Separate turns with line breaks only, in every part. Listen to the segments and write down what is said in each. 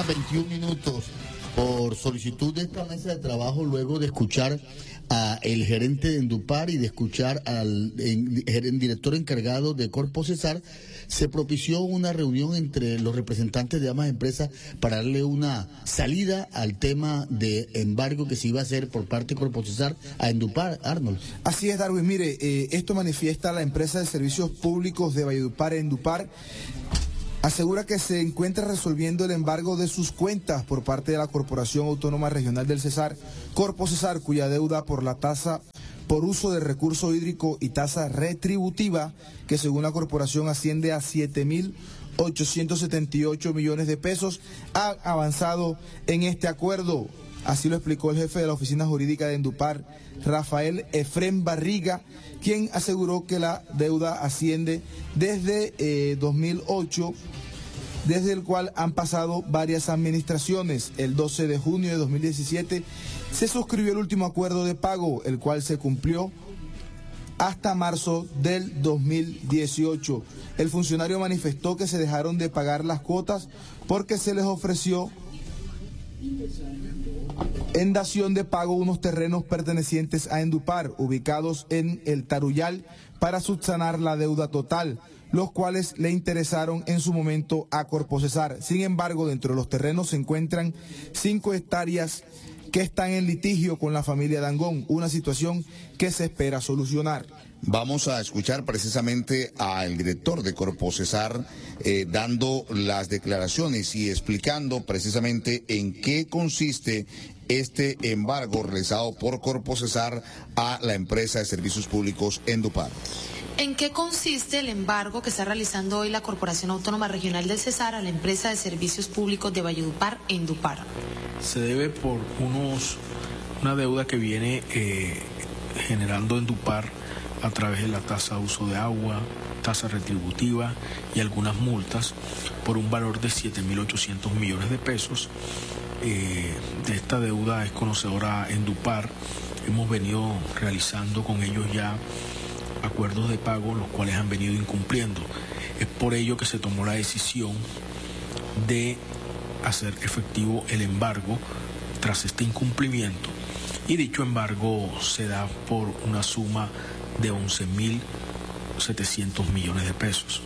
1:21 por solicitud de esta mesa de trabajo, luego de escuchar a el gerente de Endupar y de escuchar al director encargado de Corpo Cesar, se propició una reunión entre los representantes de ambas empresas para darle una salida al tema de embargo que se iba a hacer por parte de Corpo Cesar a Endupar. Arnold.
Así es, Darwin. Mire, esto manifiesta la empresa de servicios públicos de Valledupar, Endupar. Asegura que se encuentra resolviendo el embargo de sus cuentas por parte de la Corporación Autónoma Regional del Cesar, Corpo Cesar, cuya deuda por la tasa por uso de recurso hídrico y tasa retributiva, que según la corporación asciende a 7.878 millones de pesos, ha avanzado en este acuerdo. Así lo explicó el jefe de la oficina jurídica de Endupar, Rafael Efrén Barriga, quien aseguró que la deuda asciende desde 2008, desde el cual han pasado varias administraciones. El 12 de junio de 2017 se suscribió el último acuerdo de pago, el cual se cumplió hasta marzo del 2018. El funcionario manifestó que se dejaron de pagar las cuotas porque se les ofreció en dación de pago unos terrenos pertenecientes a Endupar, ubicados en el Taruyal, para subsanar la deuda total, los cuales le interesaron en su momento a Corpo Cesar. Sin embargo, dentro de los terrenos se encuentran 5 hectáreas que están en litigio con la familia Dangón, una situación que se espera solucionar.
Vamos a escuchar precisamente al director de Corpo Cesar dando las declaraciones y explicando precisamente en qué consiste este embargo realizado por Corpo Cesar a la empresa de servicios públicos Endupar.
¿En qué consiste el embargo que está realizando hoy la Corporación Autónoma Regional del Cesar a la empresa de servicios públicos de Valledupar, Endupar?
Se debe por una deuda que viene generando Endupar a través de la tasa de uso de agua, tasa retributiva y algunas multas por un valor de 7.800 millones de pesos. De esta deuda es conocedora Endupar. Hemos venido realizando con ellos ya acuerdos de pago, los cuales han venido incumpliendo. Es por ello que se tomó la decisión de hacer efectivo el embargo tras este incumplimiento, y dicho embargo se da por una suma de 11.700 millones de pesos.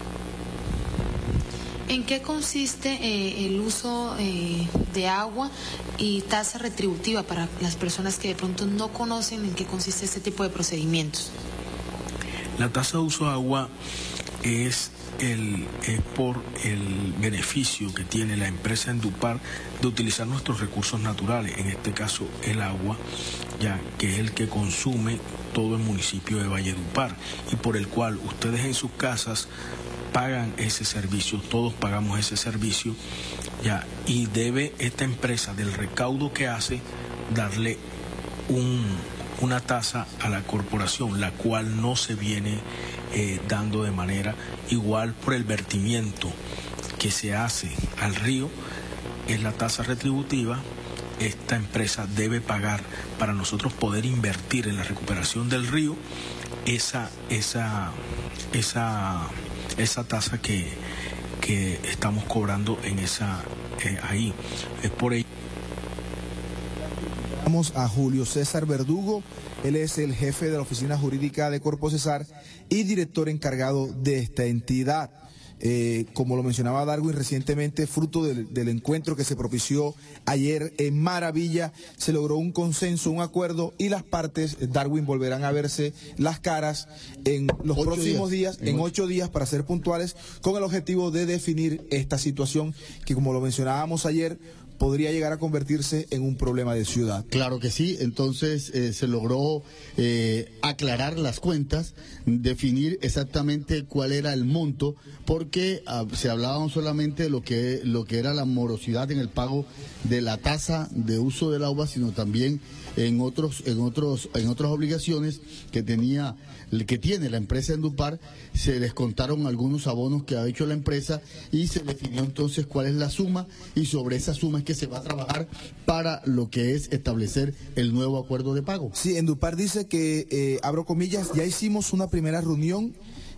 ¿En qué consiste el uso de agua y tasa retributiva para las personas que de pronto no conocen en qué consiste este tipo de procedimientos?
La tasa de uso de agua es por el beneficio que tiene la empresa Endupar de utilizar nuestros recursos naturales, en este caso el agua, ya que es el que consume todo el municipio de Valledupar y por el cual ustedes en sus casas pagan ese servicio, todos pagamos ese servicio, ya, y debe esta empresa del recaudo que hace darle una tasa a la corporación, la cual no se viene dando de manera igual por el vertimiento que se hace al río. Es la tasa retributiva. Esta empresa debe pagar para nosotros poder invertir en la recuperación del río esa tasa que estamos cobrando en ahí. Es por ello.
Vamos a Julio César Verdugo. Él es el jefe de la oficina jurídica de Corpo Cesar y director encargado de esta entidad. Como lo mencionaba Darwin recientemente, fruto del encuentro que se propició ayer en Maravilla, se logró un consenso, un acuerdo, y las partes, Darwin, volverán a verse las caras en los próximos días, en 8 días para ser puntuales, con el objetivo de definir esta situación que, como lo mencionábamos ayer, podría llegar a convertirse en un problema de ciudad.
Claro que sí, entonces se logró aclarar las cuentas, definir exactamente cuál era el monto, porque se hablaba solamente de lo que era la morosidad en el pago de la tasa de uso del agua, sino también en otras obligaciones que tiene la empresa Endupar. Se descontaron algunos abonos que ha hecho la empresa y se definió entonces cuál es la suma, y sobre esa suma es que se va a trabajar para lo que es establecer el nuevo acuerdo de pago.
Sí, Endupar dice que, abro comillas, ya hicimos una primera reunión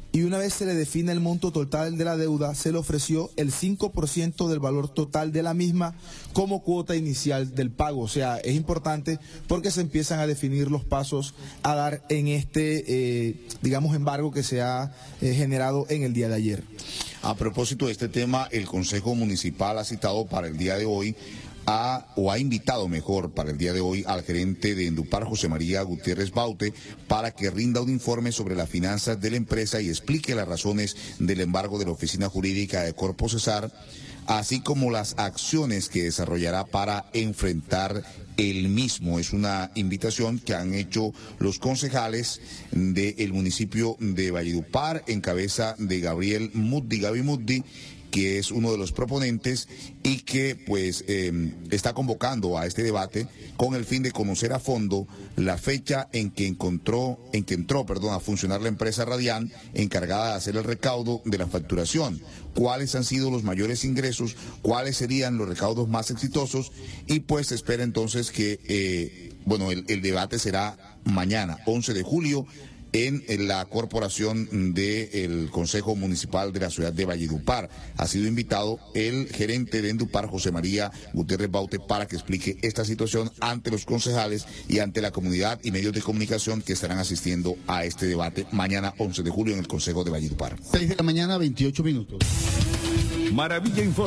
y una vez se le define el monto total de la deuda, se le ofreció el 5% del valor total de la misma como cuota inicial del pago. O sea, es importante porque se empiezan a definir los pasos a dar en este, digamos, embargo que se ha generado en el día de ayer.
A propósito de este tema, el Consejo Municipal ha citado para el día de hoy ha invitado mejor para el día de hoy al gerente de Endupar, José María Gutiérrez Baute, para que rinda un informe sobre las finanzas de la empresa y explique las razones del embargo de la Oficina Jurídica de Corpo Cesar, así como las acciones que desarrollará para enfrentar el mismo. Es una invitación que han hecho los concejales del municipio de Valledupar, en cabeza de Gaby Muddi, que es uno de los proponentes y que pues está convocando a este debate con el fin de conocer a fondo la fecha en que entró a funcionar la empresa Radian, encargada de hacer el recaudo de la facturación, cuáles han sido los mayores ingresos, cuáles serían los recaudos más exitosos, y pues se espera entonces que el debate será mañana, 11 de julio, en la corporación del Consejo Municipal de la ciudad de Valledupar. Ha sido invitado el gerente de Endupar, José María Gutiérrez Baute, para que explique esta situación ante los concejales y ante la comunidad y medios de comunicación que estarán asistiendo a este debate mañana 11 de julio en el Consejo de Valledupar.
6 de la mañana, 28 minutos.
Maravilla Informa.